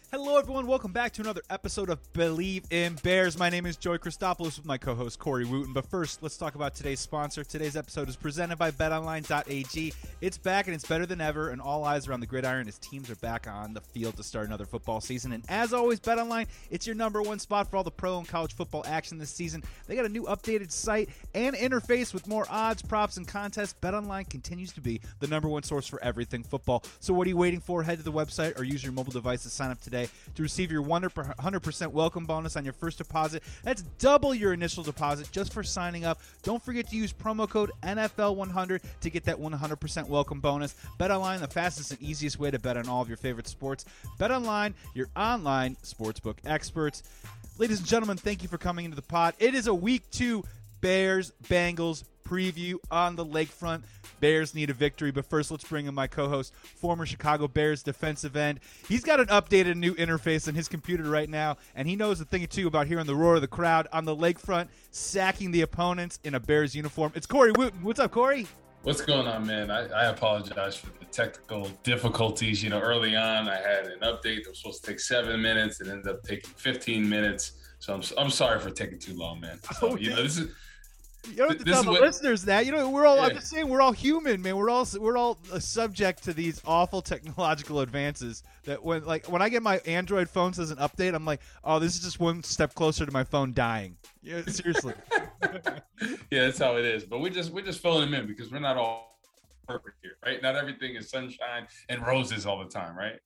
Hello, everyone. Welcome back to another episode of Believe in Bears. My name is Joey Christopoulos with my co-host Corey Wooten. But first, let's talk about today's sponsor. Today's episode is presented by BetOnline.ag. It's back and it's better than ever, and all eyes are on the gridiron as teams are back on the field to start another football season. And as always, BetOnline, it's your number one spot for all the pro and college football action this season. They got a new updated site and interface with more odds, props, and contests. BetOnline continues to be the number one source for everything football. So what are you waiting for? Head to the website or use your mobile device to sign up today to receive your 100% welcome bonus on your first deposit. That's double your initial deposit just for signing up. Don't forget to use promo code NFL100 to get that 100% welcome bonus. BetOnline, the fastest and easiest way to bet on all of your favorite sports. BetOnline, your online sportsbook experts. Ladies and gentlemen, thank you for coming into the pod. It is a Week 2 Bears-Bengals preview on the lakefront. Bears need a victory, but first let's bring in my co-host, former Chicago Bears defensive end. He's got an updated new interface on his computer right now, and he knows a thing or two about hearing the roar of the crowd on the lakefront, sacking the opponents in a Bears uniform. It's Corey Wooten. What's up, Corey? What's going on, man? I apologize for the technical difficulties. Early on I had an update that was supposed to take 7 minutes. It ended up taking 15 minutes. So I'm sorry for taking too long, man. So, this is... You don't have to tell the listeners that. We're all. Yeah. I'm just saying, we're all human, man. We're all subject to these awful technological advances. That when I get my Android phone says an update, I'm like, oh, this is just one step closer to my phone dying. Yeah, seriously. Yeah, that's how it is. But we're just filling them in because we're not all perfect here, right? Not everything is sunshine and roses all the time, right?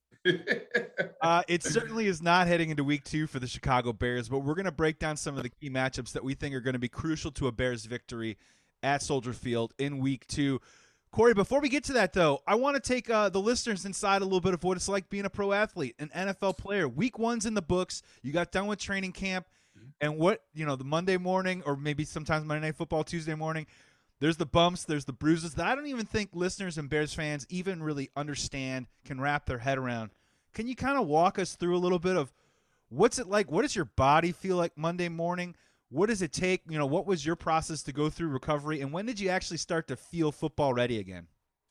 It certainly is not heading into Week 2 for the Chicago Bears, but we're going to break down some of the key matchups that we think are going to be crucial to a Bears victory at Soldier Field in Week 2. Corey, before we get to that, though, I want to take the listeners inside a little bit of what it's like being a pro athlete, an NFL player. Week 1's in the books. You got done with training camp, and the Monday morning, or maybe sometimes Monday Night Football, Tuesday morning, there's the bumps, there's the bruises that I don't even think listeners and Bears fans even really understand, can wrap their head around. Can you kind of walk us through a little bit of what's it like? What does your body feel like Monday morning? What does it take? What was your process to go through recovery? And when did you actually start to feel football ready again?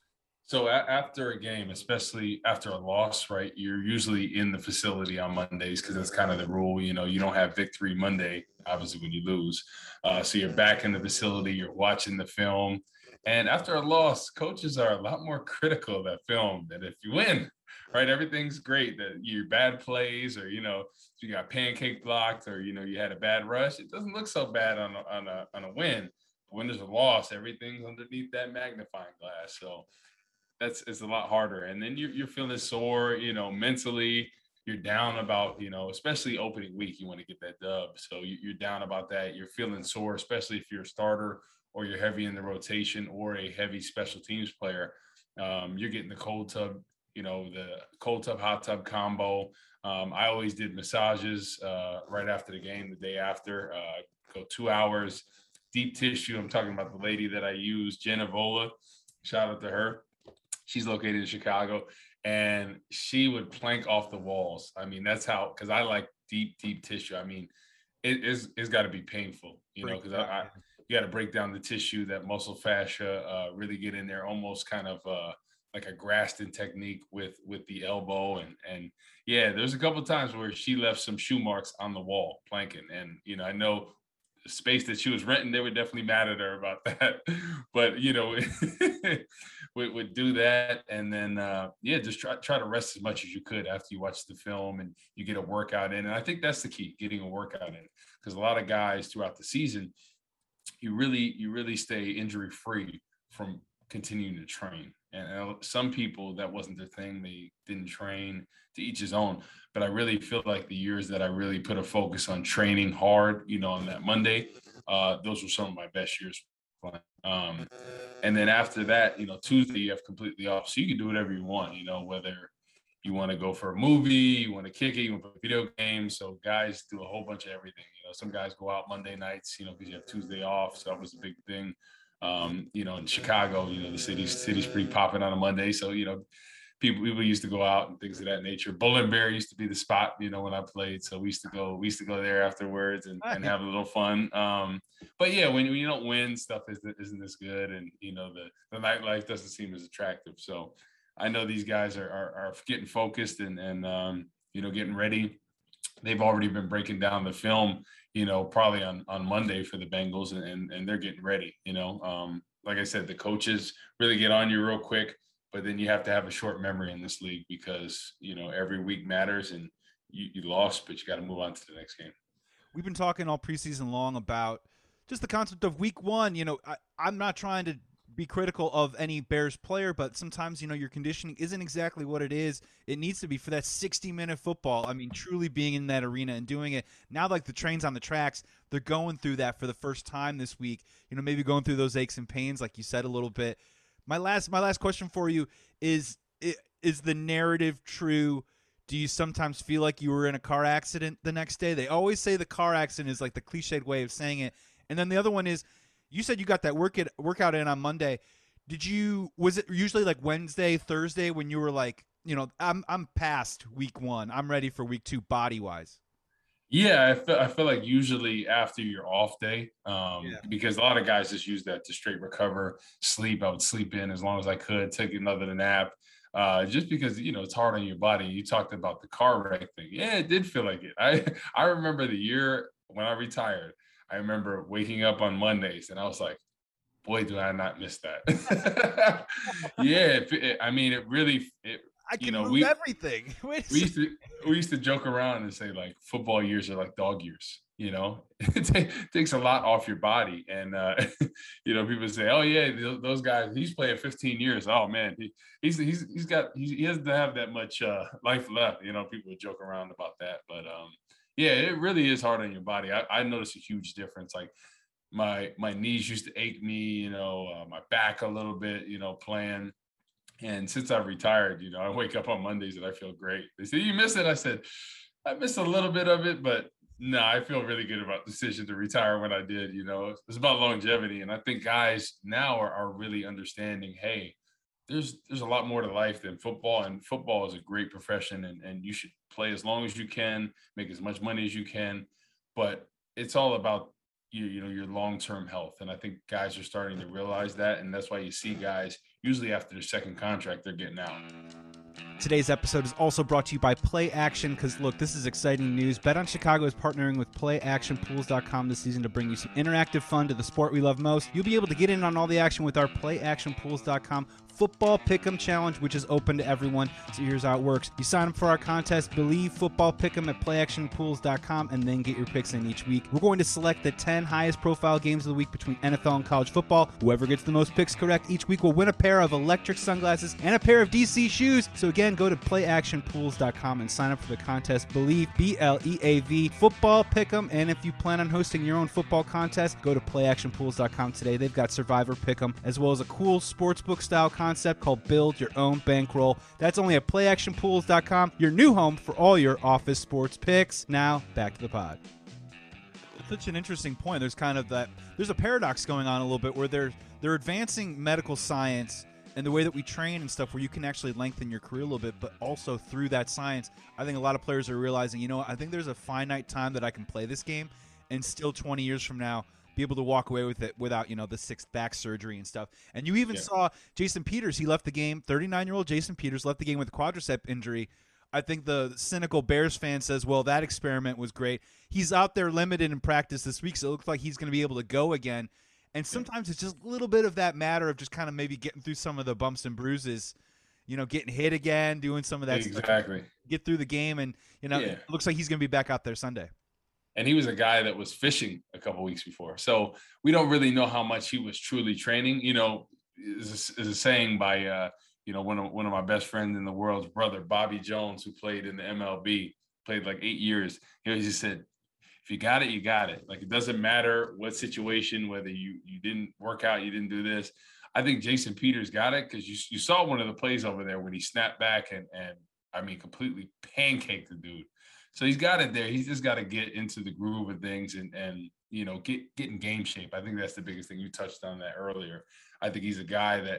So after a game, especially after a loss, right, you're usually in the facility on Mondays because that's kind of the rule. You don't have victory Monday, obviously, when you lose. So you're back in the facility, you're watching the film. And after a loss, coaches are a lot more critical of that film than if you win, right? Everything's great. That your bad plays or, you got pancake blocked or, you had a bad rush. It doesn't look so bad on a win. But when there's a loss, everything's underneath that magnifying glass. So it's a lot harder. And then you're feeling sore, mentally. You're down about, especially opening week, you want to get that dub. So you're down about that. You're feeling sore, especially if you're a starter or you're heavy in the rotation or a heavy special teams player. You're getting the cold tub, the cold tub, hot tub combo. I always did massages right after the game, the day after, go 2 hours, deep tissue. I'm talking about the lady that I use, Jenna Vola. Shout out to her. She's located in Chicago, and she would plank off the walls. I mean, that's how, because I like deep tissue. I mean, it's got to be painful, because you got to break down the tissue, that muscle fascia, really get in there, almost kind of like a Graston technique with the elbow. And yeah, there's a couple of times where she left some shoe marks on the wall planking. And, I know the space that she was renting, they were definitely mad at her about that. But, would do that. And then, just try to rest as much as you could after you watch the film and you get a workout in. And I think that's the key, getting a workout in. Because a lot of guys throughout the season, you really stay injury free from continuing to train. And some people, that wasn't their thing. They didn't train, to each his own. But I really feel like the years that I really put a focus on training hard, on that Monday, those were some of my best years. And then after that, Tuesday you have completely off. So you can do whatever you want, whether you want to go for a movie, you want to kick it, you want to play video games. So guys do a whole bunch of everything. Some guys go out Monday nights, because you have Tuesday off. So that was a big thing. In Chicago, the city's pretty popping on a Monday. So, people used to go out and things of that nature. Bull and Bear used to be the spot, when I played. So we used to go there afterwards and have a little fun. But yeah, when you don't win, stuff isn't as good. And, the nightlife doesn't seem as attractive. So I know these guys are getting focused and getting ready. They've already been breaking down the film, probably on Monday for the Bengals, and they're getting ready. Like I said, the coaches really get on you real quick, but then you have to have a short memory in this league because every week matters, and you lost, but you got to move on to the next game. We've been talking all preseason long about just the concept of week one. I'm not trying to be critical of any Bears player, but sometimes, your conditioning isn't exactly what it is. It needs to be for that 60-minute football. I mean, truly being in that arena and doing it. Now, like the train's on the tracks, they're going through that for the first time this week. Maybe going through those aches and pains, like you said, a little bit. My last question for you is the narrative true? Do you sometimes feel like you were in a car accident the next day? They always say the car accident is like the cliched way of saying it. And then the other one is, you said you got that workout in on Monday. Was it usually like Wednesday, Thursday when you were like, I'm past week one. I'm ready for week two body wise? Yeah, I feel like usually after your off day, Yeah. because a lot of guys just use that to straight recover, sleep. I would sleep in as long as I could, take another nap, just because it's hard on your body. You talked about the car wreck thing. Yeah, it did feel like it. I remember the year when I retired. I remember waking up on Mondays and I was like, boy, do I not miss that. Yeah, I mean, it really. I can move everything. We used to joke around and say like football years are like dog years. It takes a lot off your body, and people say, "Oh yeah, those guys. He's playing 15 years. Oh man, he doesn't have that much life left." People would joke around about that, but yeah, it really is hard on your body. I noticed a huge difference. Like my knees used to ache me, my back a little bit, playing. And since I've retired, I wake up on Mondays and I feel great. They say, "You miss it?" I said, "I missed a little bit of it, but no, I feel really good about the decision to retire when I did." It's about longevity. And I think guys now are really understanding, hey, there's a lot more to life than football. And football is a great profession, and you should play as long as you can, make as much money as you can. But it's all about your long-term health. And I think guys are starting to realize that. And that's why you see guys usually after their second contract, they're getting out. Today's episode is also brought to you by Play Action, because look, this is exciting news. Bet on Chicago is partnering with PlayActionPools.com this season to bring you some interactive fun to the sport we love most. You'll be able to get in on all the action with our PlayActionPools.com Football Pick'em Challenge, which is open to everyone. So here's how it works. You sign up for our contest, Believe Football Pick'em at PlayActionPools.com, and then get your picks in each week. We're going to select the 10 highest profile games of the week between NFL and college football. Whoever gets the most picks correct each week will win a pair of electric sunglasses and a pair of DC shoes. So again, go to PlayActionPools.com and sign up for the contest, Believe, BLEAV, Football Pick'em. And if you plan on hosting your own football contest, go to PlayActionPools.com today. They've got Survivor Pick'em, as well as a cool sportsbook style concept called Build Your Own Bankroll. That's only at PlayActionPools.com, your new home for all your office sports picks. Now, back to the pod. It's such an interesting point. There's kind of there's a paradox going on a little bit where they're advancing medical science and the way that we train and stuff, where you can actually lengthen your career a little bit, but also through that science, I think a lot of players are realizing, I think there's a finite time that I can play this game and still 20 years from now be able to walk away with it without, the sixth back surgery and stuff. And you even saw Jason Peters. He left the game. 39-year-old Jason Peters left the game with a quadricep injury. I think the cynical Bears fan says, well, that experiment was great. He's out there limited in practice this week, so it looks like he's going to be able to go again. And sometimes it's just a little bit of that matter of just kind of maybe getting through some of the bumps and bruises, getting hit again, doing some of that stuff. Get through the game, and, it looks like he's going to be back out there Sunday. And he was a guy that was fishing a couple weeks before. So we don't really know how much he was truly training. Is a saying by, one of my best friends in the world's brother, Bobby Jones, who played in the MLB, played like 8 years. He just said, if you got it, you got it. Like, it doesn't matter what situation, whether you didn't work out, you didn't do this. I think Jason Peters got it because you saw one of the plays over there when he snapped back and I mean, completely pancaked the dude. So he's got it there. He's just got to get into the groove of things and get in game shape. I think that's the biggest thing. You touched on that earlier. I think he's a guy that,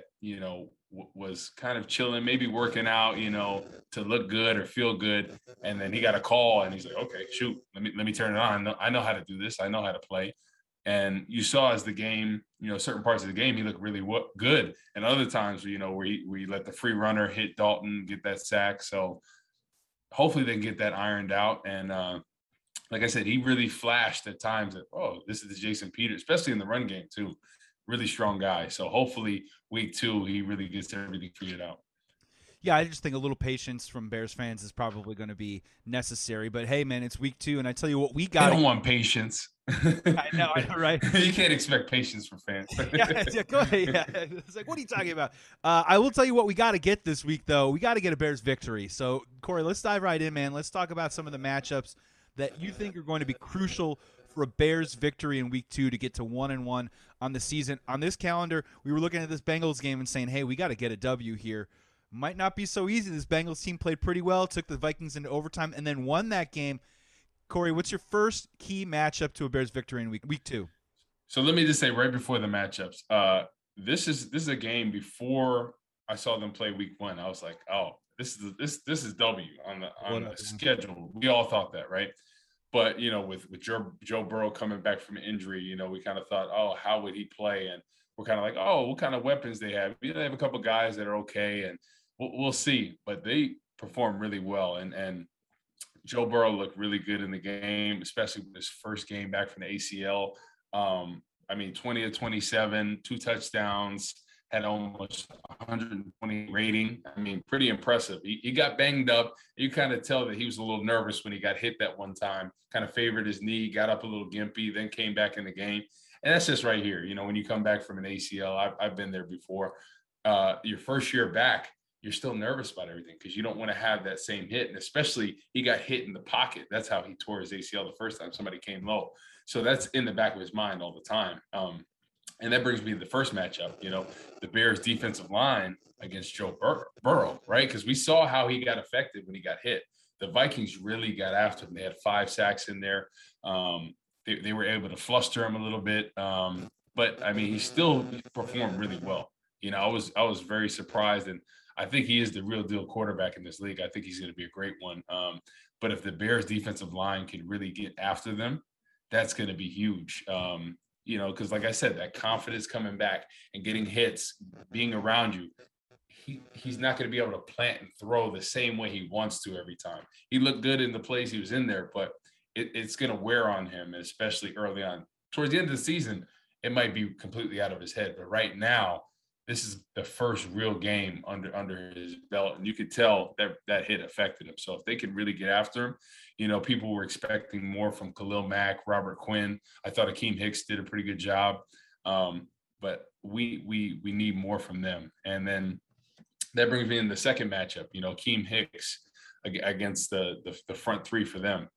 was kind of chilling, maybe working out, to look good or feel good. And then he got a call and he's like, okay, shoot, let me turn it on. I know how to do this. I know how to play. And you saw as the game, certain parts of the game, he looked really good. And other times, where he let the free runner hit Dalton, get that sack. So hopefully they can get that ironed out. And like I said, he really flashed at times that, oh, this is the Jason Peters, especially in the run game too. Really strong guy. So hopefully week 2 he really gets everything figured out. Yeah, I just think a little patience from Bears fans is probably going to be necessary. But hey, man, it's week 2, and I tell you what, we got. They don't want patience. I know, right? You can't expect patience from fans. Yeah, go ahead. Yeah, it's like, what are you talking about? I will tell you what we got to get this week, though. We got to get a Bears victory. So, Corey, let's dive right in, man. Let's talk about some of the matchups that you think are going to be crucial for a Bears victory in week 2 to get to 1-1 on the season. On this calendar, we were looking at this Bengals game and saying, hey, we got to get a W here. Might not be so easy. This Bengals team played pretty well, took the Vikings into overtime, and then won that game. Corey, what's your first key matchup to a Bears victory in week 2? So let me just say right before the matchups, this is a game before I saw them play week 1. I was like, oh, this is W on the schedule. We all thought that, right? But with Joe Burrow coming back from injury, we kind of thought, oh, how would he play? And we're kind of like, oh, what kind of weapons they have? They have a couple of guys that are okay, and we'll see. But they perform really well, and Joe Burrow looked really good in the game, especially with his first game back from the ACL. 20 of 27, 2 touchdowns, had almost 120 rating. Pretty impressive. He got banged up. You kind of tell that he was a little nervous when he got hit that one time, kind of favored his knee, got up a little gimpy, then came back in the game. And that's just right here. When you come back from an ACL, I've been there before. Your first year back, you're still nervous about everything because you don't want to have that same hit. And especially he got hit in the pocket. That's how he tore his ACL the first time somebody came low. So that's in the back of his mind all the time. And that brings me to the first matchup, the Bears defensive line against Joe Burrow, right? Because we saw how he got affected when he got hit. The Vikings really got after him. They had 5 sacks in there. They were able to fluster him a little bit. But he still performed really well. I was very surprised, and I think he is the real deal quarterback in this league. I think he's going to be a great one. But if the Bears defensive line can really get after them, that's going to be huge. Because like I said, that confidence coming back and getting hits, being around you, he's not going to be able to plant and throw the same way he wants to every time. He looked good in the plays he was in there, but it's going to wear on him, especially early on. Towards the end of the season, it might be completely out of his head. But right now, this is the first real game under his belt, and you could tell that hit affected him. So if they can really get after him, people were expecting more from Khalil Mack, Robert Quinn. I thought Akeem Hicks did a pretty good job, but we need more from them. And then that brings me in the second matchup. Akeem Hicks against the front 3 for them.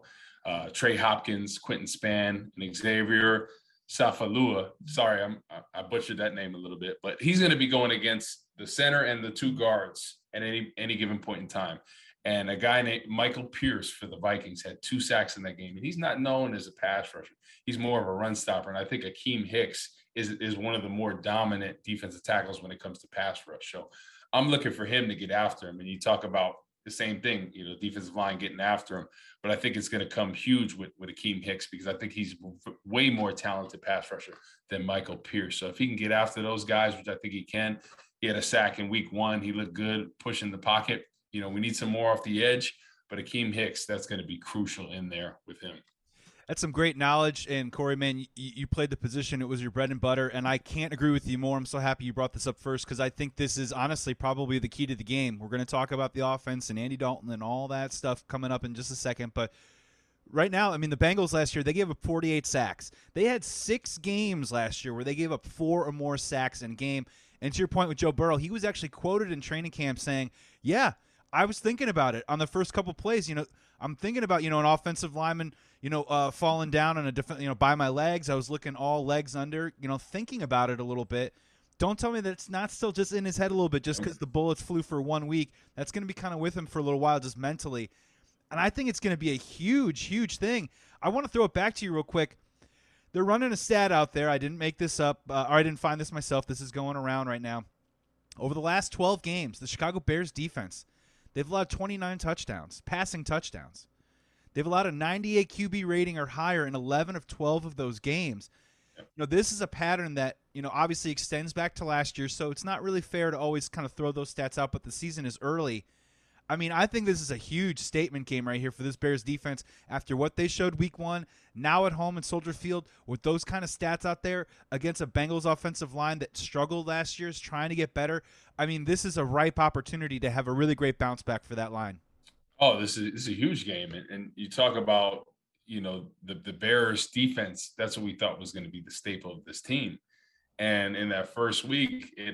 Trey Hopkins, Quentin Spann, and Xavier Safalua. Sorry, I butchered that name a little bit, but he's going to be going against the center and the 2 guards at any given point in time. And a guy named Michael Pierce for the Vikings had 2 sacks in that game, and he's not known as a pass rusher. He's more of a run stopper, and I think Akeem Hicks is one of the more dominant defensive tackles when it comes to pass rush. So I'm looking for him to get after him. And you talk about the same thing, defensive line getting after him. But I think it's going to come huge with Akeem Hicks because I think he's way more talented pass rusher than Michael Pierce. So if he can get after those guys, which I think he can, he had a sack in week 1. He looked good pushing the pocket. We need some more off the edge, but Akeem Hicks, that's going to be crucial in there with him. That's some great knowledge. And Corey, man, you played the position. It was your bread and butter. And I can't agree with you more. I'm so happy you brought this up first because I think this is honestly probably the key to the game. We're going to talk about the offense and Andy Dalton and all that stuff coming up in just a second. But right now, the Bengals last year, they gave up 48 sacks. They had 6 games last year where they gave up 4 or more sacks in a game. And to your point with Joe Burrow, he was actually quoted in training camp saying, yeah, I was thinking about it on the first couple plays. I'm thinking about, an offensive lineman, falling down on a by my legs. I was looking all legs under, thinking about it a little bit. Don't tell me that it's not still just in his head a little bit just because the bullets flew for 1 week. That's going to be kind of with him for a little while just mentally. And I think it's going to be a huge, huge thing. I want to throw it back to you real quick. They're running a stat out there. I didn't make this up, or I didn't find this myself. This is going around right now. Over the last 12 games, the Chicago Bears defense, they've allowed 29 touchdowns, passing touchdowns. They've allowed a 98 QB rating or higher in 11 of 12 of those games. This is a pattern that, obviously extends back to last year, so it's not really fair to always kind of throw those stats out, but the season is early. I mean, I think this is a huge statement game right here for this Bears defense after what they showed week 1. Now at home in Soldier Field with those kind of stats out there against a Bengals offensive line that struggled last year, is trying to get better. I mean, this is a ripe opportunity to have a really great bounce back for that line. Oh, this is a huge game, and you talk about the Bears defense. That's what we thought was going to be the staple of this team, and in that first week, it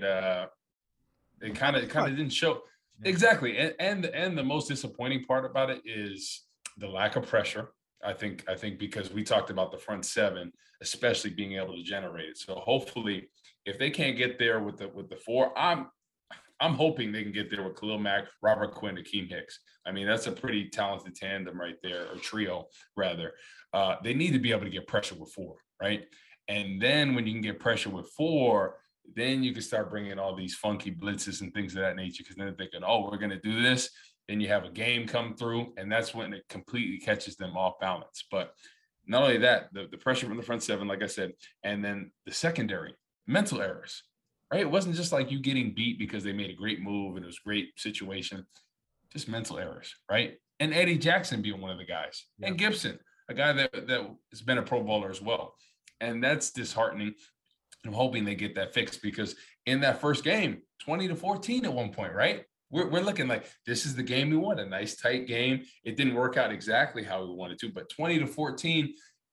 kind of didn't show. Yeah. Exactly, and the most disappointing part about it is the lack of pressure. I think because we talked about the front seven, especially being able to generate it. So hopefully, if they can't get there with the four, I'm hoping they can get there with Khalil Mack, Robert Quinn, Akeem Hicks. I mean, that's a pretty talented tandem right there, or trio rather. They need to be able to get pressure with four, right? And then when you can get pressure with four, then you can start bringing all these funky blitzes and things of that nature, because then they're thinking, oh, we're going to do this. Then you have a game come through, and that's when it completely catches them off balance. But not only that, the pressure from the front seven, like I said, and then the secondary, mental errors, right? It wasn't just like you getting beat because they made a great move and it was a great situation, just mental errors, right? And Eddie Jackson being one of the guys, yeah. And Gibson, a guy that has been a Pro Bowler as well. And that's disheartening. I'm hoping they get that fixed, because in that first game, 20-14 at one point, right? We're looking like this is the game we want, a nice tight game. It didn't work out exactly how we wanted to, but 20-14,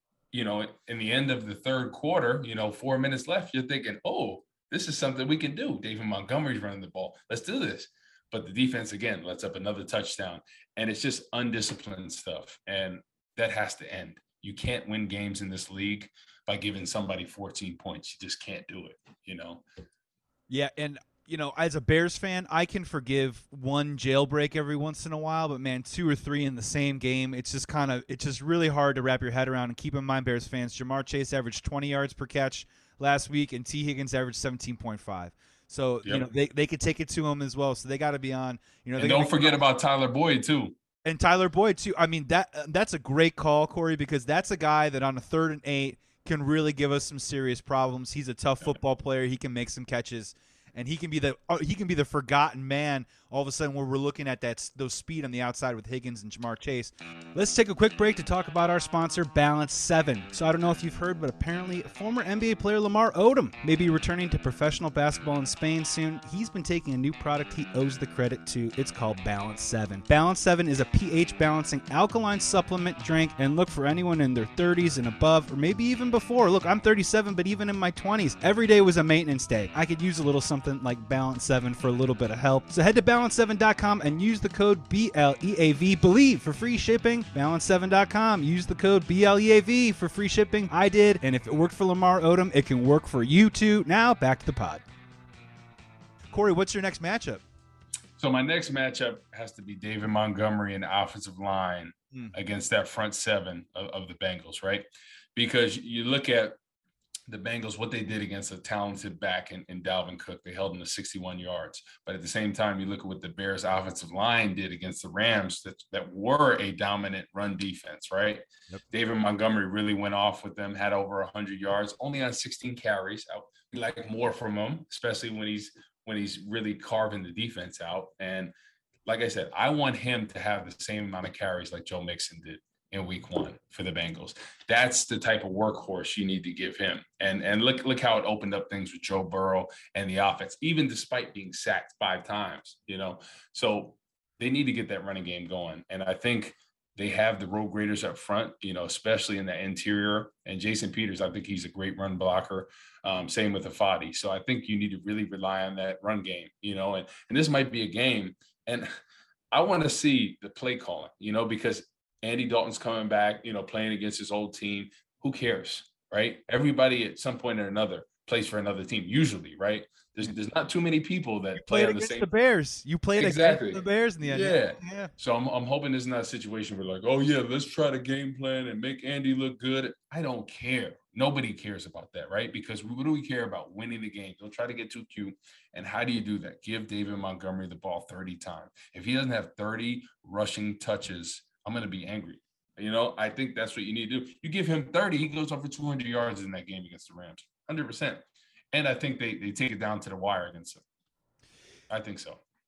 in the end of the third quarter, 4 minutes left, you're thinking, oh, this is something we can do. David Montgomery's running the ball. Let's do this. But the defense, again, lets up another touchdown. And it's just undisciplined stuff. And that has to end. You can't win games in this league by giving somebody 14 points. You just can't do it, Yeah, and as a Bears fan, I can forgive one jailbreak every once in a while, but man, 2 or 3 in the same game, it's just really hard to wrap your head around. And keep in mind, Bears fans, Jamar Chase averaged 20 yards per catch last week, and T. Higgins averaged 17.5. So, yep. They could take it to him as well. So they got to be on. And don't forget about Tyler Boyd too. And Tyler Boyd too. I mean, that's a great call, Corey, because that's a guy that on a 3rd and 8 can really give us some serious problems. He's a tough football player. He can make some catches. And he can be the forgotten man all of a sudden, where we're looking at those speed on the outside with Higgins and Jamar Chase. Let's take a quick break to talk about our sponsor, Balance 7. So I don't know if you've heard, but apparently former NBA player Lamar Odom may be returning to professional basketball in Spain soon. He's been taking a new product he owes the credit to. It's called Balance 7. Balance 7 is a pH balancing alkaline supplement drink, and look, for anyone in their 30s and above, or maybe even before. Look, I'm 37, but even in my 20s, every day was a maintenance day. I could use a little something like Balance 7 for a little bit of help. So head to balance7.com and use the code BLEAV BELIEVE for free shipping. Balance7.com, use the code BLEAV for free shipping. I did, and if it worked for Lamar Odom, it can work for you too. Now back to the pod. Corey, what's your next matchup? So my next matchup has to be David Montgomery and the offensive line against that front seven of the Bengals, right? Because you look at the Bengals, what they did against a talented back in Dalvin Cook. They held him to 61 yards. But at the same time, you look at what the Bears offensive line did against the Rams that were a dominant run defense, right? Yep. David Montgomery really went off with them, had over 100 yards, only on 16 carries. We like more from him, especially when he's really carving the defense out. And like I said, I want him to have the same amount of carries like Joe Mixon did in week 1 for the Bengals. That's the type of workhorse you need to give him. And look how it opened up things with Joe Burrow and the offense, even despite being sacked 5 times, So they need to get that running game going. And I think they have the road graders up front, especially in the interior. And Jason Peters, I think he's a great run blocker. Same with Afadi. So I think you need to really rely on that run game, and this might be a game. And I want to see the play calling, because Andy Dalton's coming back, playing against his old team. Who cares, right? Everybody at some point or another plays for another team, usually, right? There's not too many people that play on the same. The Bears. You played against the Bears in the end. Yeah. So I'm hoping this is not a situation where like, oh yeah, let's try to game plan and make Andy look good. I don't care. Nobody cares about that, right? Because what do we care about? Winning the game. Don't try to get too cute. And how do you do that? Give David Montgomery the ball 30 times. If he doesn't have 30 rushing touches, I'm going to be angry. I think that's what you need to do. You give him 30, he goes over 200 yards in that game against the Rams, 100%. And I think they take it down to the wire against him. I think so.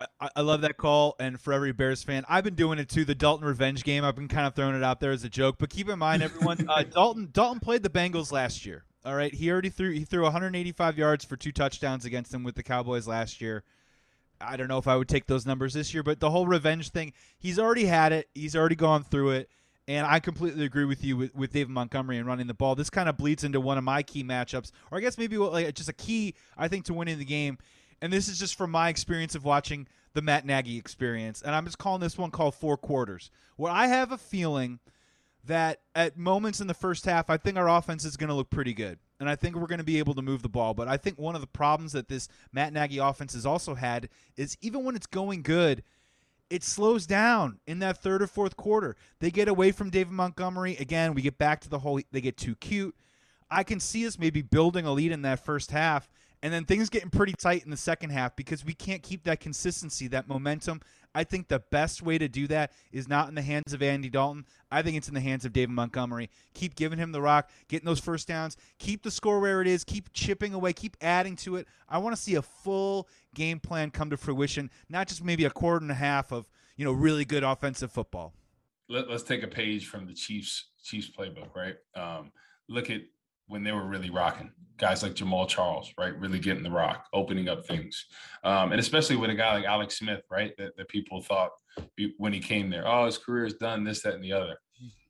I love that call, and for every Bears fan, I've been doing it too. The Dalton revenge game, I've been kind of throwing it out there as a joke, but keep in mind, everyone, Dalton played the Bengals last year. All right, he threw 185 yards for 2 touchdowns against them with the Cowboys last year. I don't know if I would take those numbers this year, but the whole revenge thing, he's already had it. He's already gone through it. And I completely agree with you with David Montgomery and running the ball. This kind of bleeds into one of my key matchups, or I guess maybe just a key, I think, to winning the game. And this is just from my experience of watching the Matt Nagy experience. And I'm just calling this one called 4 quarters, where I have a feeling that at moments in the first half, I think our offense is going to look pretty good. And I think we're going to be able to move the ball. But I think one of the problems that this Matt Nagy offense has also had is even when it's going good, it slows down in that third or fourth quarter. They get away from David Montgomery. Again, we get back to the whole, they get too cute. I can see us maybe building a lead in that first half, and then things getting pretty tight in the second half because we can't keep that consistency, that momentum. I think the best way to do that is not in the hands of Andy Dalton. I think it's in the hands of David Montgomery. Keep giving him the rock, getting those first downs, keep the score where it is, keep chipping away, keep adding to it. I want to see a full game plan come to fruition, not just maybe a quarter and a half of, really good offensive football. Let's take a page from the Chiefs playbook, right? Look at when they were really rocking. Guys like Jamal Charles, right? Really getting the rock, opening up things. And especially with a guy like Alex Smith, right? That people thought when he came there, oh, his career is done, this, that, and the other.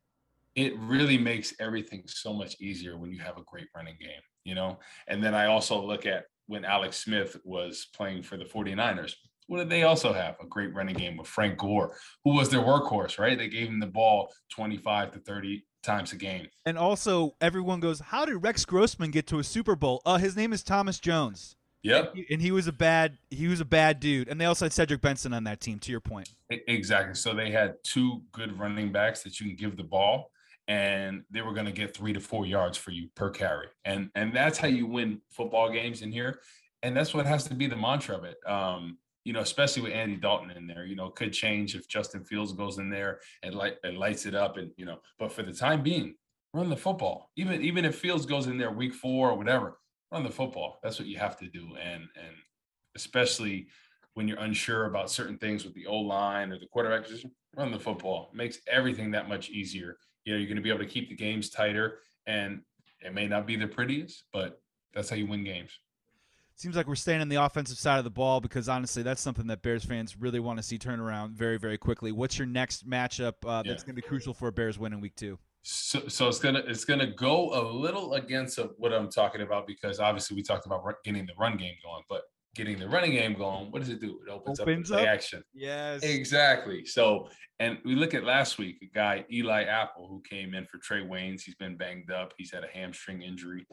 It really makes everything so much easier when you have a great running game, And then I also look at when Alex Smith was playing for the 49ers. What did they also have? A great running game with Frank Gore, who was their workhorse, right? They gave him the ball 25 to 30 times a game. And also, everyone goes, how did Rex Grossman get to a Super Bowl? His name is Thomas Jones. Yep. And he was a bad dude. And they also had Cedric Benson on that team, to your point. Exactly. So they had 2 good running backs that you can give the ball, and they were going to get 3 to 4 yards for you per carry. And that's how you win football games in here. And that's what has to be the mantra of it. Especially with Andy Dalton in there, could change if Justin Fields goes in there and lights it up, and but for the time being, run the football. Even if Fields goes in there week 4 or whatever, run the football. That's what you have to do, and especially when you're unsure about certain things with the O-line or the quarterback position, run the football. It makes everything that much easier. You're going to be able to keep the games tighter, and it may not be the prettiest, but that's how you win games. Seems like we're staying on the offensive side of the ball because, honestly, that's something that Bears fans really want to see turn around very, very quickly. What's your next matchup that's going to be crucial for a Bears win in week 2? So it's gonna go a little against what I'm talking about, because obviously we talked about getting the run game going, but getting the running game going, what does it do? It opens up the play action. Yes, exactly. So, and we look at last week, a guy, Eli Apple, who came in for Trey Waynes. He's been banged up. He's had a hamstring injury.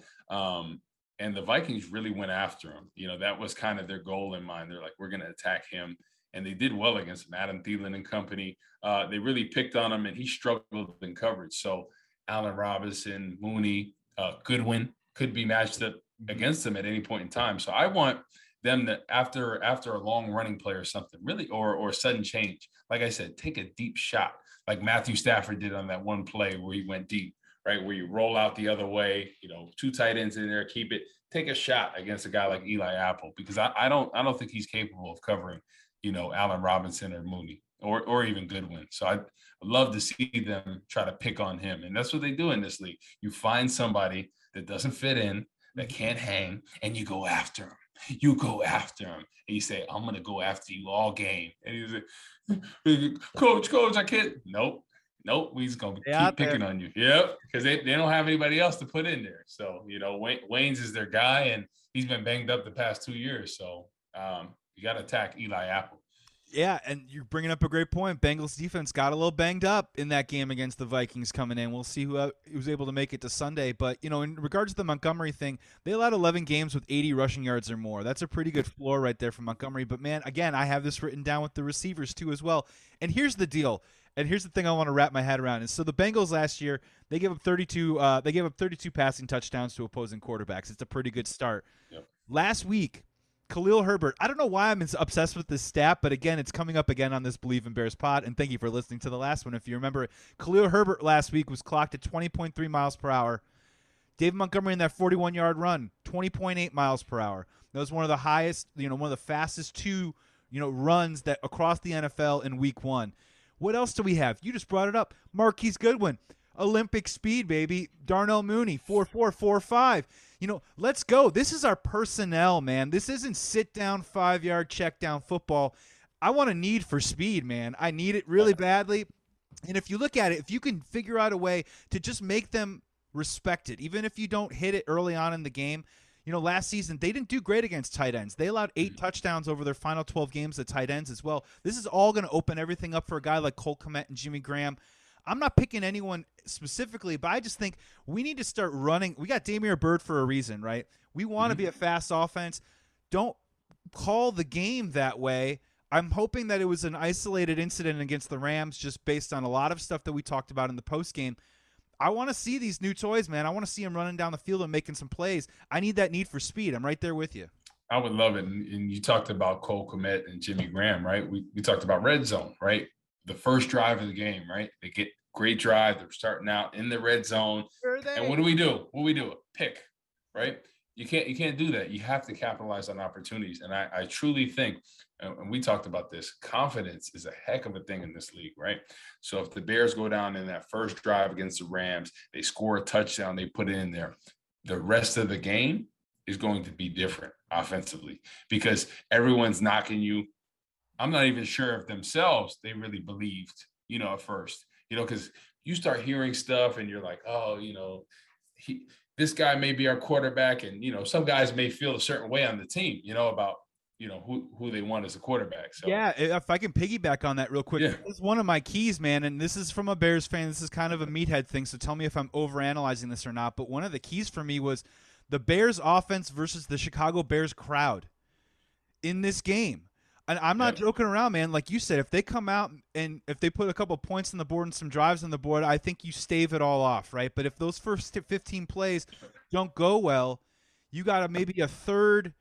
And the Vikings really went after him. That was kind of their goal in mind. They're like, we're going to attack him. And they did well against him. Adam Thielen and company. They really picked on him, and he struggled in coverage. So Allen Robinson, Mooney, Goodwin could be matched up against him at any point in time. So I want them to, after a long running play or something, really, or sudden change, like I said, take a deep shot like Matthew Stafford did on that one play where he went deep. Right, where you roll out the other way, 2 tight ends in there, keep it, take a shot against a guy like Eli Apple, because I don't think he's capable of covering, Allen Robinson or Mooney or even Goodwin. So I'd love to see them try to pick on him, and that's what they do in this league. You find somebody that doesn't fit in, that can't hang, and you go after him. You go after him, and you say, "I'm going to go after you all game." And he's like, "Coach, I can't." Nope, he's going to keep picking on you. Yep, because they don't have anybody else to put in there. So, Waynes is their guy, and he's been banged up the past 2 years. So you got to attack Eli Apple. Yeah, and you're bringing up a great point. Bengals defense got a little banged up in that game against the Vikings coming in. We'll see who was able to make it to Sunday. But, in regards to the Montgomery thing, they allowed 11 games with 80 rushing yards or more. That's a pretty good floor right there for Montgomery. But, man, again, I have this written down with the receivers too as well. And here's the deal. And here's the thing I want to wrap my head around is, so the Bengals last year, they gave up 32 passing touchdowns to opposing quarterbacks. It's a pretty good start. Yep. Last week, Khalil Herbert, I don't know why I'm obsessed with this stat, but again, it's coming up again on this Believe in Bears pod, and thank you for listening to the last one. If you remember it, Khalil Herbert last week was clocked at 20.3 miles per hour. David Montgomery in that 41-yard run, 20.8 miles per hour. That was one of the highest, one of the fastest 2 runs that across the NFL in week 1. What else do we have? You just brought it up. Marquise Goodwin, Olympic speed, baby. Darnell Mooney, 4.4, 4.5. Let's go. This is our personnel, man. This isn't sit-down, 5-yard check-down football. I want a need for speed, man. I need it really badly. And if you look at it, if you can figure out a way to just make them respect it, even if you don't hit it early on in the game. Last season, they didn't do great against tight ends. They allowed 8 touchdowns over their final 12 games at tight ends as well. This is all going to open everything up for a guy like Cole Kmet and Jimmy Graham. I'm not picking anyone specifically, but I just think we need to start running. We got Damiere Byrd for a reason, right? We want to be a fast offense. Don't call the game that way. I'm hoping that it was an isolated incident against the Rams just based on a lot of stuff that we talked about in the postgame. I want to see these new toys, man. I want to see them running down the field and making some plays. I need that need for speed. I'm right there with you. I would love it. And you talked about Cole Kmet and Jimmy Graham, right? We talked about red zone, right? The first drive of the game, right? They get great drive. They're starting out in the red zone. And what do we do? Pick, right? You can't do that. You have to capitalize on opportunities. And I truly think, and we talked about this, confidence is a heck of a thing in this league, right? So if the Bears go down in that first drive against the Rams, they score a touchdown, they put it in there, the rest of the game is going to be different offensively because everyone's knocking you. I'm not even sure if themselves they really believed, at first, because you start hearing stuff and you're like, oh, this guy may be our quarterback. And, some guys may feel a certain way on the team, about, who they want as a quarterback. So yeah, if I can piggyback on that real quick, This is one of my keys, man, and this is from a Bears fan. This is kind of a meathead thing, so tell me if I'm overanalyzing this or not. But one of the keys for me was the Bears offense versus the Chicago Bears crowd in this game. And I'm not joking around, man. Like you said, if they come out and if they put a couple points on the board and some drives on the board, I think you stave it all off, right? But if those first 15 plays don't go well, you got maybe a third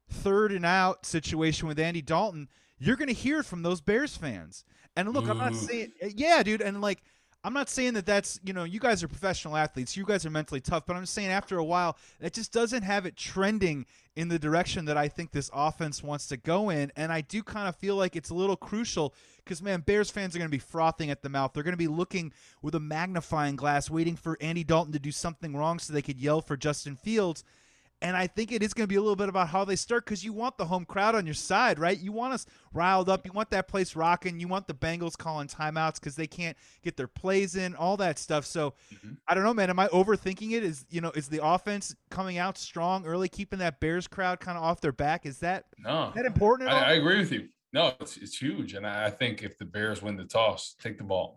and out situation with Andy Dalton. You're going to hear it from those Bears fans. And look, I'm not saying, yeah, dude. And like, I'm not saying that that's, you guys are professional athletes. You guys are mentally tough. But I'm just saying after a while, it just doesn't have it trending in the direction that I think this offense wants to go in. And I do kind of feel like it's a little crucial because, man, Bears fans are going to be frothing at the mouth. They're going to be looking with a magnifying glass, waiting for Andy Dalton to do something wrong so they could yell for Justin Fields. And I think it is going to be a little bit about how they start because you want the home crowd on your side, right? You want us riled up. You want that place rocking. You want the Bengals calling timeouts because they can't get their plays in, all that stuff. So I don't know, man. Am I overthinking it? Is the offense coming out strong early, keeping that Bears crowd kind of off their back? Is that important at all? I agree with you. No, it's huge. And I think if the Bears win the toss, take the ball,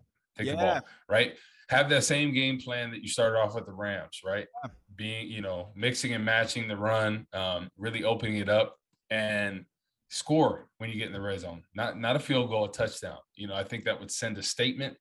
right? Have that same game plan that you started off with the Rams, right? Yeah. Being, mixing and matching the run, really opening it up and score when you get in the red zone. Not a field goal, a touchdown. I think that would send a statement,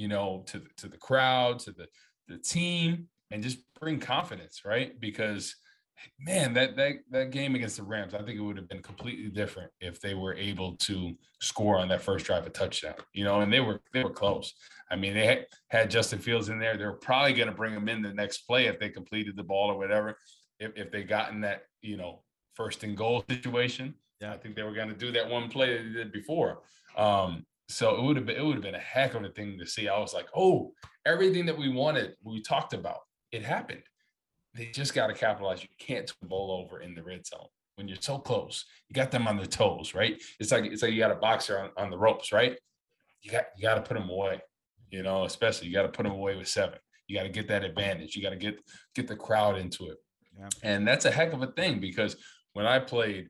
to the crowd, to the team, and just bring confidence, right? Because man, that game against the Rams, I think it would have been completely different if they were able to score on that first drive a touchdown, and they were close. I mean, they had Justin Fields in there. They were probably going to bring him in the next play if they completed the ball or whatever. If they got in that, first and goal situation, I think they were going to do that one play that they did before. So it would have been a heck of a thing to see. I was like, oh, everything that we wanted, we talked about, it happened. They just got to capitalize. You can't turn the ball over in the red zone when you're so close. You got them on their toes, right? It's like you got a boxer on the ropes, right? You got to put them away, especially you got to put them away with 7. You got to get that advantage. You got to get the crowd into it. Yeah. And that's a heck of a thing because when I played,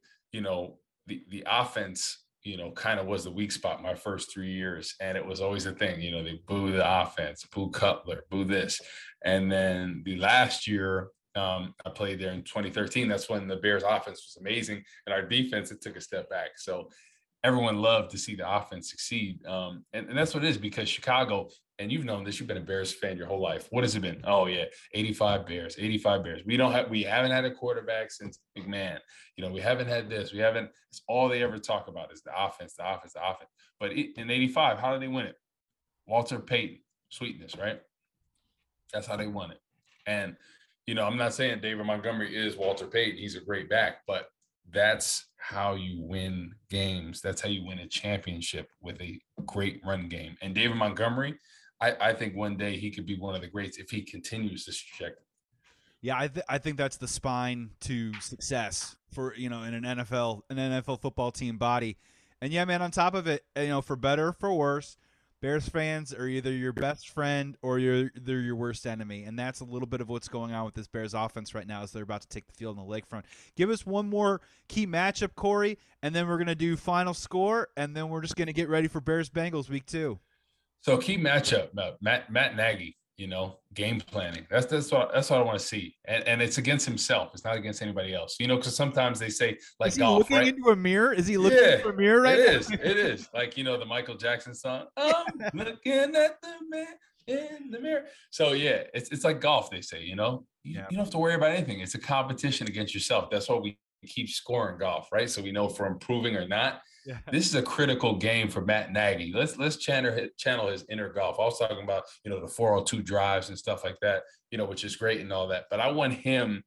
the offense, kind of was the weak spot my first 3 years. And it was always a thing, they boo the offense, boo Cutler, boo this. And then the last year I played there in 2013, that's when the Bears offense was amazing. And our defense, it took a step back. So everyone loved to see the offense succeed. And that's what it is because Chicago, and you've known this, you've been a Bears fan your whole life. What has it been? Oh yeah, 85 Bears. We haven't had a quarterback since McMahon. We haven't had this. It's all they ever talk about is the offense. But in 85, how did they win it? Walter Payton, sweetness, right? That's how they won it. And, I'm not saying David Montgomery is Walter Payton. He's a great back, but That's how you win games. That's how you win a championship, with a great run game. And David Montgomery, I think one day he could be one of the greats if he continues this trajectory. Yeah, I think that's the spine to success for in an NFL football team body. And yeah, man, on top of it, for better or for worse, Bears fans are either your best friend or they're your worst enemy, and that's a little bit of what's going on with this Bears offense right now as they're about to take the field on the lakefront. Give us one more key matchup, Corey, and then we're gonna do final score, and then we're just gonna get ready for Bears Bengals week 2. So key matchup, Matt Nagy, game planning. That's what I want to see. And it's against himself. It's not against anybody else. Because sometimes they say, like, is he golf, looking right? into a mirror? Is he looking into a mirror right now? It is. Like, the Michael Jackson song, I'm looking at the man in the mirror. So yeah, it's like golf, they say, you don't have to worry about anything. It's a competition against yourself. That's why we keep scoring golf, right? So we know if we're improving or not. Yeah. This is a critical game for Matt Nagy. Let's channel his inner golf. I was talking about, the 402 drives and stuff like that, which is great and all that. But I want him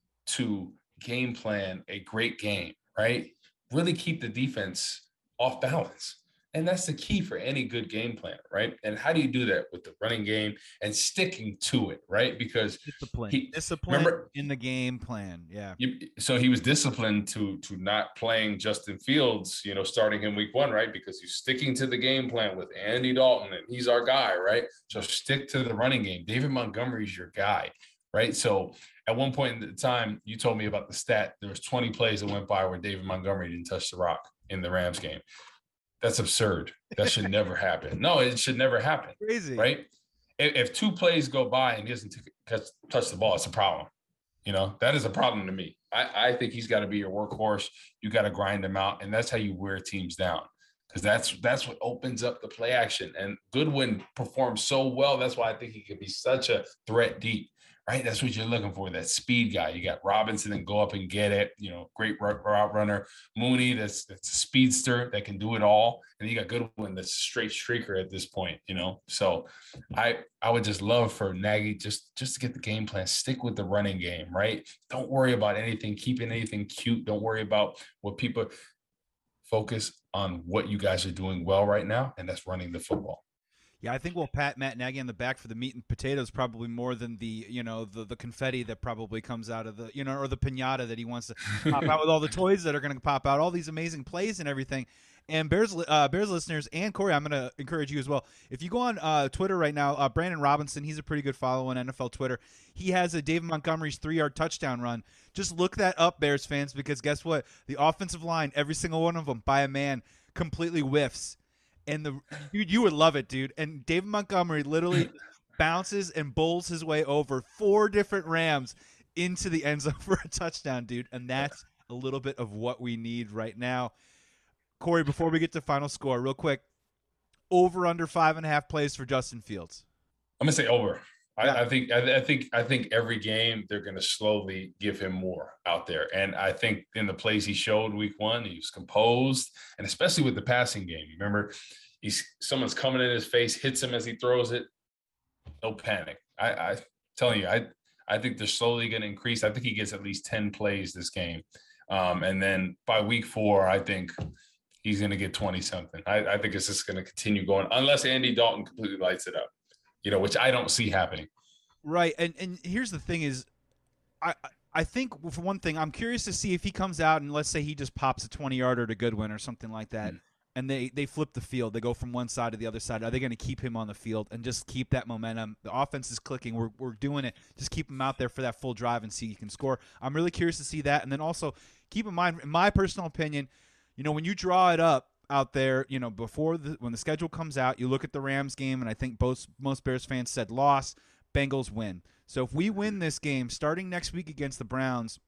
to game plan a great game, right? Really keep the defense off balance. And that's the key for any good game planner, right? And how do you do that? With the running game and sticking to it, right? Because discipline in the game plan. Yeah. So he was disciplined to not playing Justin Fields, starting in week 1, right? Because he's sticking to the game plan with Andy Dalton, and he's our guy, right? So stick to the running game. David Montgomery's your guy, right? So at one point in the time, you told me about the stat. There was 20 plays that went by where David Montgomery didn't touch the rock in the Rams game. That's absurd. That should never happen. No, it should never happen. Crazy, right? If 2 plays go by and he doesn't touch the ball, it's a problem. That is a problem to me. I think he's got to be your workhorse. You got to grind him out, and that's how you wear teams down, because that's what opens up the play action. And Goodwin performs so well. That's why I think he could be such a threat deep. Right, that's what you're looking for, that speed guy. You got Robinson and go up and get it. Great route runner. Mooney, that's a speedster that can do it all. And you got Goodwin, that's a straight streaker at this point. So I would just love for Nagy just to get the game plan, stick with the running game. Right, don't worry about anything, keeping anything cute. Don't worry about what people focus on. What you guys are doing well right now, and that's running the football. Yeah, I think we'll pat Matt Nagy on the back for the meat and potatoes probably more than the the confetti that probably comes out of the or the piñata that he wants to pop out with all the toys that are going to pop out, all these amazing plays and everything. And Bears listeners and Corey, I'm going to encourage you as well. If you go on Twitter right now, Brandon Robinson, he's a pretty good follow on NFL Twitter. He has a David Montgomery's 3-yard touchdown run. Just look that up, Bears fans, because guess what? The offensive line, every single one of them by a man, completely whiffs. And you would love it, dude. And David Montgomery literally bounces and bowls his way over 4 different Rams into the end zone for a touchdown, dude. And that's a little bit of what we need right now. Corey, before we get to final score, real quick, over under 5.5 plays for Justin Fields. I'm gonna say over. I think every game they're going to slowly give him more out there. And I think in the plays he showed week 1, he was composed, and especially with the passing game. Remember, someone's coming in his face, hits him as he throws it. No panic. I telling you, I think they're slowly going to increase. I think he gets at least 10 plays this game. And then by week 4, I think he's going to get 20 something. I think it's just going to continue going unless Andy Dalton completely lights it up. Which I don't see happening. Right. And here's the thing is, I think for one thing, I'm curious to see if he comes out and let's say he just pops a 20-yarder to Goodwin or something like that, and they flip the field. They go from one side to the other side. Are they going to keep him on the field and just keep that momentum? The offense is clicking. We're doing it. Just keep him out there for that full drive and see if he can score. I'm really curious to see that. And then also keep in mind, in my personal opinion, when you draw it up out there, before when the schedule comes out, you look at the Rams game, and I think most Bears fans said loss, Bengals win. So if we win this game starting next week against the Browns,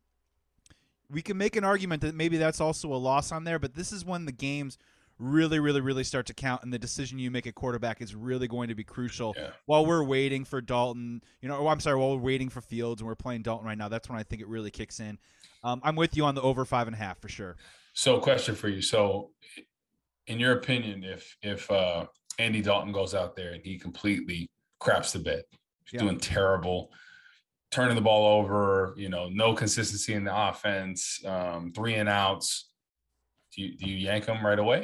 we can make an argument that maybe that's also a loss on there, but this is when the games really, really, really start to count, and the decision you make at quarterback is really going to be crucial while we're waiting for Dalton, while we're waiting for Fields and we're playing Dalton right now. That's when I think it really kicks in. I'm with you on the over 5.5 for sure. So question for you. So in your opinion, if Andy Dalton goes out there and he completely craps the bed, he's doing terrible, turning the ball over, no consistency in the offense, 3 and outs. Do you yank them right away?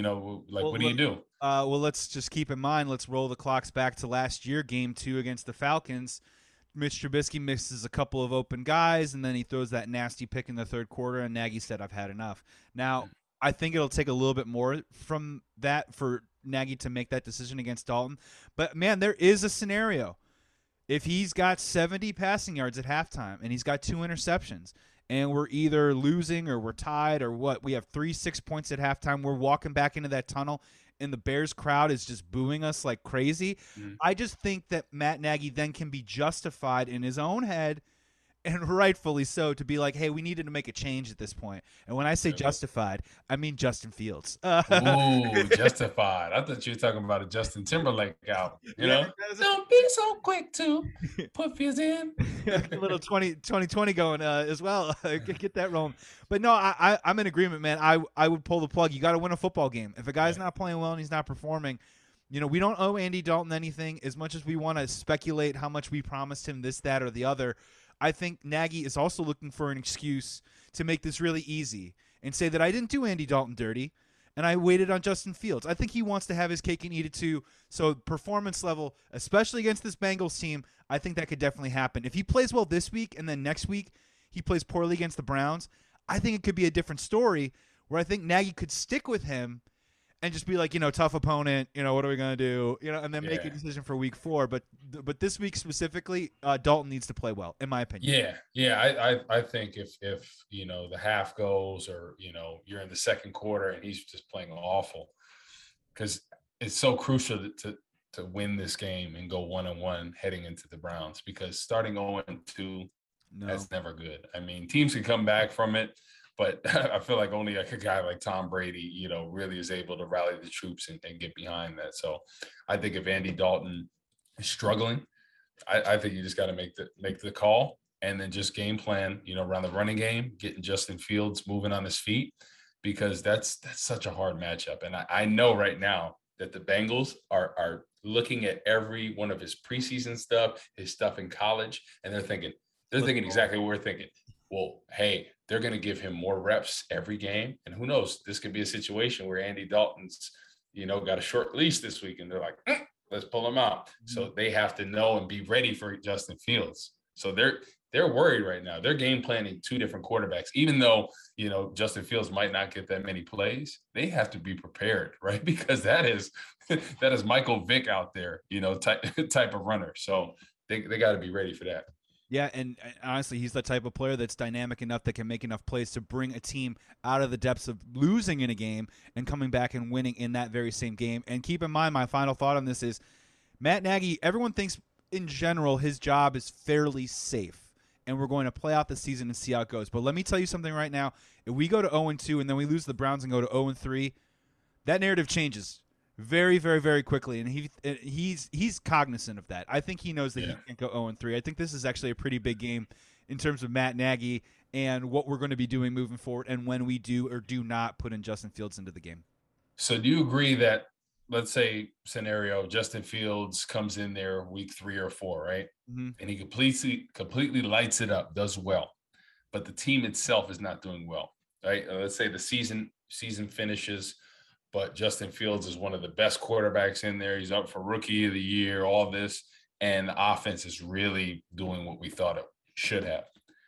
What do you do? Well, let's just keep in mind. Let's roll the clocks back to last year, Game 2 against the Falcons. Mitch Trubisky misses a couple of open guys, and then he throws that nasty pick in the third quarter, and Nagy said, I've had enough. Now, I think it'll take a little bit more from that for Nagy to make that decision against Dalton. But, man, there is a scenario. If he's got 70 passing yards at halftime and he's got 2 interceptions, and we're either losing or we're tied or what, we have 6 points at halftime, we're walking back into that tunnel, and the Bears crowd is just booing us like crazy. I just think that Matt Nagy then can be justified in his own head, and rightfully so, to be like, hey, we needed to make a change at this point. And when I say justified, I mean Justin Fields. Ooh, justified. I thought you were talking about a Justin Timberlake album. Don't be so quick to put Fields in. A little 2020 going as well. Get that rolling. But no, I'm in agreement, man. I would pull the plug. You got to win a football game. If a guy's not playing well and he's not performing, we don't owe Andy Dalton anything. As much as we want to speculate how much we promised him this, that, or the other, I think Nagy is also looking for an excuse to make this really easy and say that I didn't do Andy Dalton dirty and I waited on Justin Fields. I think he wants to have his cake and eat it too. So performance level, especially against this Bengals team, I think that could definitely happen. If he plays well this week and then next week he plays poorly against the Browns, I think it could be a different story where I think Nagy could stick with him and just be like, tough opponent, what are we going to do? And then make a decision for week 4. But this week specifically, Dalton needs to play well, in my opinion. Yeah. I think if the half goes or, you're in the second quarter and he's just playing awful, because it's so crucial to win this game and go 1-1 heading into the Browns, because starting 0-2, that's never good. I mean, teams can come back from it, but I feel like only a guy like Tom Brady, really is able to rally the troops and get behind that. So I think if Andy Dalton is struggling, I think you just got to make the call and then just game plan, around the running game, getting Justin Fields moving on his feet, because that's such a hard matchup. And I know right now that the Bengals are looking at every one of his preseason stuff, his stuff in college, and they're thinking exactly what we're thinking. Well, hey, they're going to give him more reps every game. And who knows, this could be a situation where Andy Dalton's, got a short leash this week and they're like, let's pull him out. So they have to know and be ready for Justin Fields. So they're worried right now. They're game planning 2 different quarterbacks, even though, Justin Fields might not get that many plays. They have to be prepared, right? Because that is Michael Vick out there, type of runner. So they got to be ready for that. Yeah, and honestly, he's the type of player that's dynamic enough that can make enough plays to bring a team out of the depths of losing in a game and coming back and winning in that very same game. And keep in mind, my final thought on this is Matt Nagy, everyone thinks in general his job is fairly safe, and we're going to play out the season and see how it goes. But let me tell you something right now. If we go to 0-2 and then we lose the Browns and go to 0-3, that narrative changes very, very, very quickly, and he's cognizant of that. I think he knows that he can't go 0-3. I think this is actually a pretty big game in terms of Matt Nagy and what we're going to be doing moving forward, and when we do or do not put in Justin Fields into the game. So do you agree that, let's say scenario, Justin Fields comes in there week 3 or 4, right? Mm-hmm. And he completely lights it up, does well, but the team itself is not doing well, right? Let's say the season finishes, but Justin Fields is one of the best quarterbacks in there. He's up for Rookie of the Year, all this, and the offense is really doing what we thought it should have.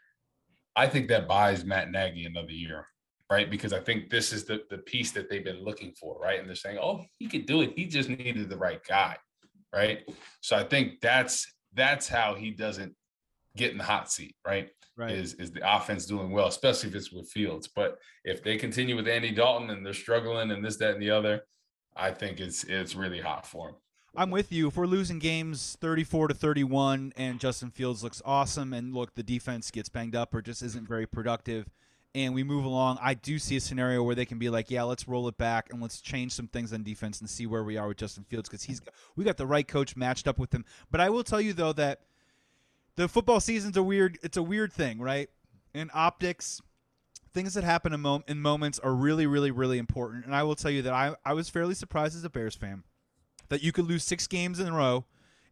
I think that buys Matt Nagy another year, right? Because I think this is the piece that they've been looking for, right? And they're saying, oh, he could do it. He just needed the right guy, right? So I think that's how he doesn't get in the hot seat, right? Right. Is the offense doing well, especially if it's with Fields. But if they continue with Andy Dalton and they're struggling and this, that, and the other, I think it's really hot for him. I'm with you. If we're losing games 34-31 and Justin Fields looks awesome and look, the defense gets banged up or just isn't very productive and we move along, I do see a scenario where they can be like, yeah, let's roll it back and let's change some things on defense and see where we are with Justin Fields, because we got the right coach matched up with him. But I will tell you, though, that the football season's it's a weird thing, right? In optics, things that happen in moments are really, really, really important. And I will tell you that I was fairly surprised as a Bears fan that you could lose 6 games in a row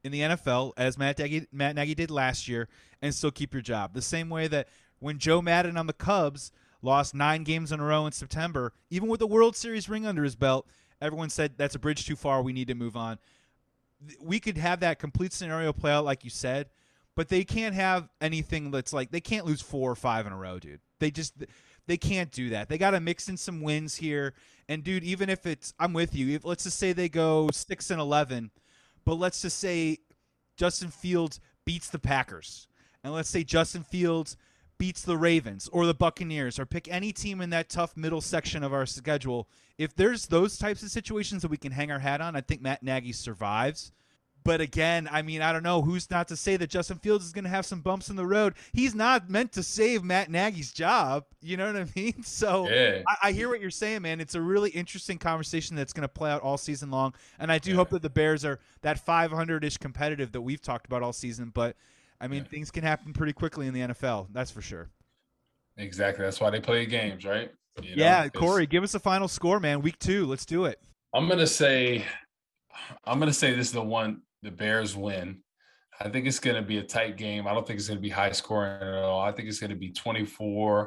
in the NFL as Matt Nagy did last year and still keep your job. The same way that when Joe Madden on the Cubs lost 9 games in a row in September, even with the World Series ring under his belt, everyone said that's a bridge too far. We need to move on. We could have that complete scenario play out like you said, but they can't have anything that's like they can't lose 4 or 5 in a row, dude. They can't do that. They got to mix in some wins here. And dude, even if I'm with you. Let's just say they go 6-11, but let's just say Justin Fields beats the Packers, and let's say Justin Fields beats the Ravens or the Buccaneers, or pick any team in that tough middle section of our schedule. If there's those types of situations that we can hang our hat on, I think Matt Nagy survives. But again, I mean, I don't know. Who's not to say that Justin Fields is going to have some bumps in the road? He's not meant to save Matt Nagy's job. You know what I mean? So yeah. I hear what you're saying, man. It's a really interesting conversation that's going to play out all season long. And I do hope that the Bears are that 500-ish competitive that we've talked about all season. But, I mean, things can happen pretty quickly in the NFL. That's for sure. Exactly. That's why they play games, right? Corey, give us a final score, man. Week 2. Let's do it. I'm gonna say this is the Bears win. I think it's going to be a tight game. I don't think it's going to be high scoring at all. I think it's going to be 24-21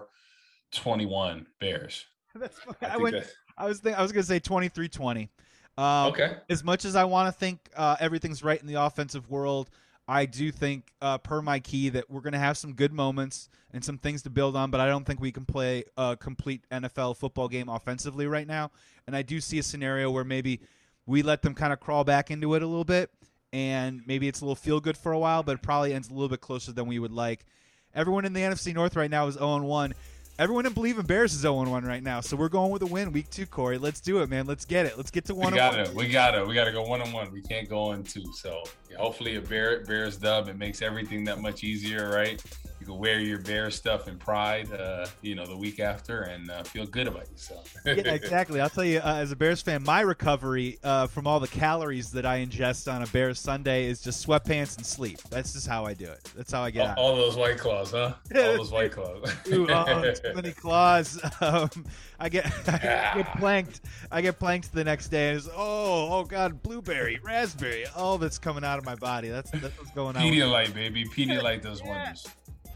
Bears. That's funny. I was going to say 23-20. Okay. As much as I want to think everything's right in the offensive world, I do think, per my key, that we're going to have some good moments and some things to build on, but I don't think we can play a complete NFL football game offensively right now. And I do see a scenario where maybe we let them kind of crawl back into it a little bit, and maybe it's a little feel good for a while, but it probably ends a little bit closer than we would like. Everyone in the NFC North right now is 0-1. Everyone in Believe in Bears is 0-1 right now, so we're going with a win week 2, Corey. Let's do it, man. Let's get it. Let's get to 1-1. We got to go 1-1. We can't go 0-2. So hopefully a Bears dub. It makes everything that much easier, right? You can wear your Bears stuff in pride, the week after, and feel good about yourself. Yeah, exactly. I'll tell you, as a Bears fan, my recovery from all the calories that I ingest on a Bears Sunday is just sweatpants and sleep. That's just how I do it. That's how I get out. All those White Claws, huh? All those White Claws. Ooh, too many claws. I get planked. I get planked the next day. And it's, oh God, blueberry, raspberry, all that's coming out of my body. That's what's going on. Pedialyte, baby. Pedialyte does wonders.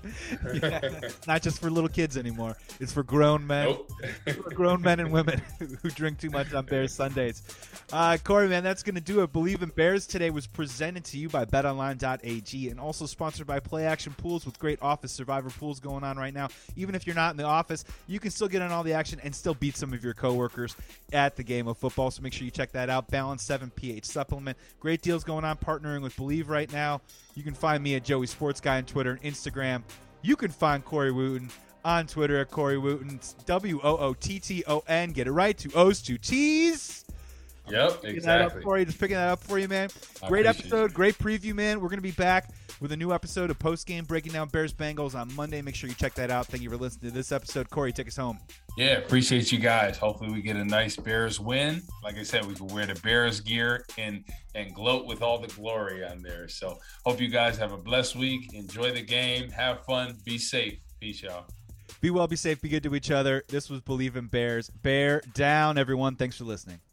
Not just for little kids anymore. It's for grown men. Nope. For grown men and women who drink too much on Bears Sundays. Corey, man, that's going to do it. Believe in Bears today was presented to you by BetOnline.ag and also sponsored by Play Action Pools with great office survivor pools going on right now. Even if you're not in the office, you can still get on all the action and still beat some of your coworkers at the game of football. So make sure you check that out. Balance 7 pH supplement. Great deals going on partnering with Believe right now. You can find me at Joey Sports Guy on Twitter and Instagram. You can find Corey Wooten on Twitter at Corey Wooten. It's WOOTTON. Get it right. 2 O's, 2 T's. Yep, exactly. Just picking that up for you, man. Great episode. Great preview, man. We're going to be back with a new episode of Post Game breaking down Bears Bengals on Monday. Make sure you check that out. Thank you for listening to this episode. Corey, take us home. Yeah, appreciate you guys. Hopefully we get a nice Bears win. Like I said, we can wear the Bears gear and gloat with all the glory on there. So hope you guys have a blessed week. Enjoy the game. Have fun. Be safe. Peace, y'all. Be well, be safe, be good to each other. This was Believe in Bears. Bear down, everyone. Thanks for listening.